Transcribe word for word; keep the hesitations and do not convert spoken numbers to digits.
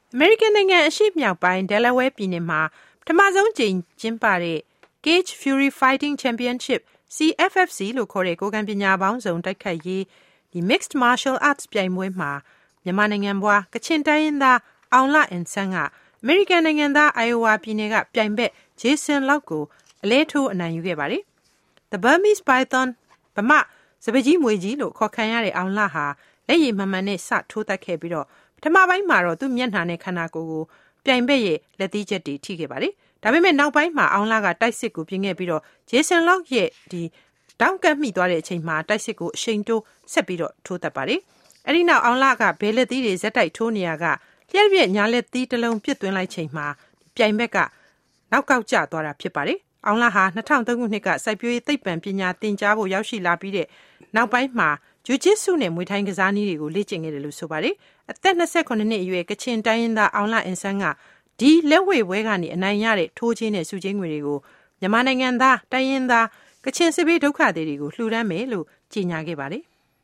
အမေရိကန်နိုင်ငံအရှေ့မြောက်ပိုင်း Delaware ပြည်နယ်မှာပထမဆုံးကြိမ်ကျင်းပတဲ့ Cage Fury Fighting Championship C F F C လို့ခေါ်တဲ့ကိုယ်ခံပညာပေါင်းစုံတိုက်ခိုက်ရေးဒီ Mixed Martial Arts ပြိုင်ပွဲမှာမြန်မာနိုင်ငံပွားကချင်တိုင်းရင်းသားအောင်လအင်ဆန်းကအမေရိကန်နိုင်ငံသား Iowa ပြည်နယ်ကပြိုင်ဘက် Jason Lock ကိုအလဲထိုးအနိုင်ယူခဲ့ပါတယ်။ The Burmese Python ဗမာစပကြီးမွေကြီးလို့ခေါ်ခံရတဲ့အောင်လဟာလက်ရည်မှန်မှန်နဲ့စထိုးတတ်ခဲ့ပြီးတော့ပထမပိုင်းမှာတော့သူ့မျက်နှာနဲ့ခန္ဓာကိုယ်ကိုပြိုင်ဘက်ရဲ့လက်သီးချက်တွေထိခဲ့ပါတယ်။ဒါပေမဲ့နောက်ပိုင်းမှာအောင်လကတိုက်စစ်ကိုပြင်ခဲ့ပြီးတော့ Jason Lock ရဲ့ဒီတောက်ကပ်မိသွားတဲ့အချိန်မှာတိုက်စစ်ကိုအရှိန်တိုးဆက်ပြီးတော့ထိုးတတ်ပါတယ်။အဲဒီနောက်အောင်လကဘဲလက်သီးတွေဇက်တိုက်ထိုးနေရကလျှက်ပြက်ညာလက်သီးတစ်လုံးပြစ်သွင်းလိုက်ချိန်မှာပြိုင်ဘက်ကနောက်ကောက်ကျသွားတာဖြစ်ပါတယ်။အောင်လဟာ၂၀၀၃ခုနှစ်ကစိုက်ပျိုးရေးသိပ္ပံပညာသင်ကြားဖို့ရောက်ရှိလာပြီးတဲ့နောက်ပိုင်းမှာဂျူဂျစ်ဆုနဲ့မွေထိုင်းကစားနည်းတွေကိုလေ့ကျင့်ခဲ့တယ်လို့ဆိုပါတယ်။အသက်၂၇နှစ်အရွယ်ကချင်တိုင်းရင်းသားအောင်လအင်ဆန်းကဒီလက်ဝှေ့ပွဲကနေအနိုင်ရတဲ့ထိုးချင်းနဲ့စုချင်းငွေတွေကိုမြန်မာနိုင်ငံသားတိုင်းရင်းသားကချင်စစ်ဘေးဒုက္ခသည်တွေကိုလှူဒန်းမယ်လို့ကြေညာခဲ့ပါတယ်။